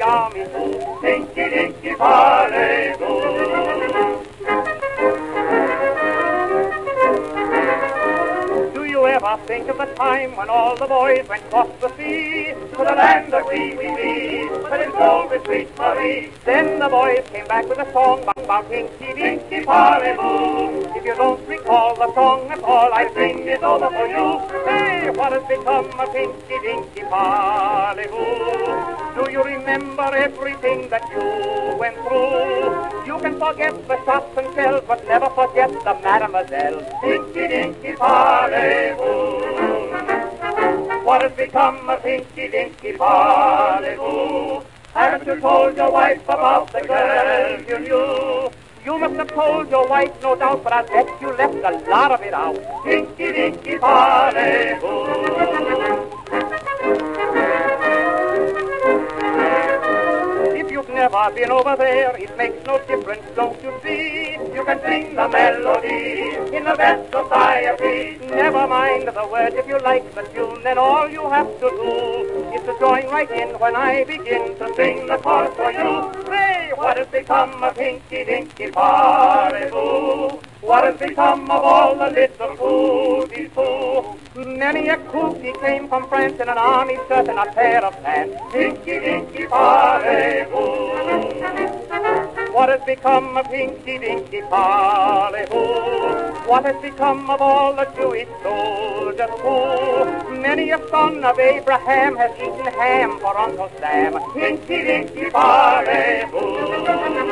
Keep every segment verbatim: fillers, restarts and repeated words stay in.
army too. Dinky, dinky, parlez-vous. Do you ever think of the time when all the boys went across the sea to the land of wee wee wee, but in gold with sweet Marie? Then the boys came back with a song about Dinky, dinky, parlez-vous. If you don't recall the song at all, I'll sing it over for you. Hey, what has become of Dinky, dinky, parlez-vous? Do you remember everything that you went through? You can forget the shots and shells, but never forget the mademoiselle. Dinky, dinky, parlez-vous. What has become of Dinky, dinky, parlez-vous? Haven't you told your wife about the girl you knew? You must have told your wife, no doubt, but I bet you left a lot of it out. Dinky, dinky, parlez-vous. If you've never been over there, it makes no difference, don't you see? You can sing the melody in the best society. Never mind the words if you like the tune, then all you have to do is to join right in when I begin to sing the chorus for you. Say, what has become of Dinky, dinky, parlez-vous? What has become of all the little cooties too? Many a cootie came from France in an army shirt and a pair of pants. Dinky, dinky, parlez-vous. What has become of Dinky, dinky, parlez-vous? What has become of all the Jewish soldiers too? Many a son of Abraham has eaten ham for Uncle Sam. Dinky, dinky, parlez-vous.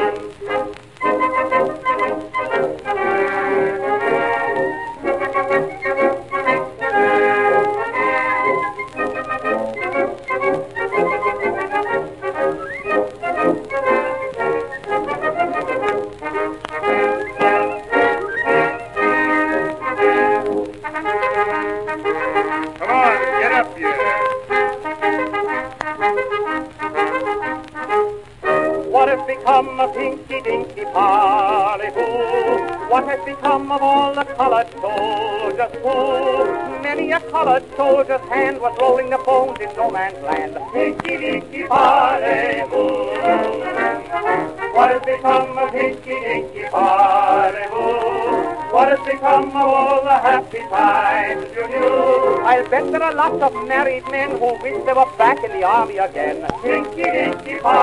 What has become of Dinky, dinky, parlez-vous? What has become of all the colored soldiers too? Many a colored soldier's hand was rolling the bones in no man's land. Dinky, dinky, parlez-vous. What has become of Dinky, dinky, parlez-vous? What has become of all the happy times you knew? I'll bet there are lots of married men who wish they were back in the army again. Dinky, dinky, parlez-vous.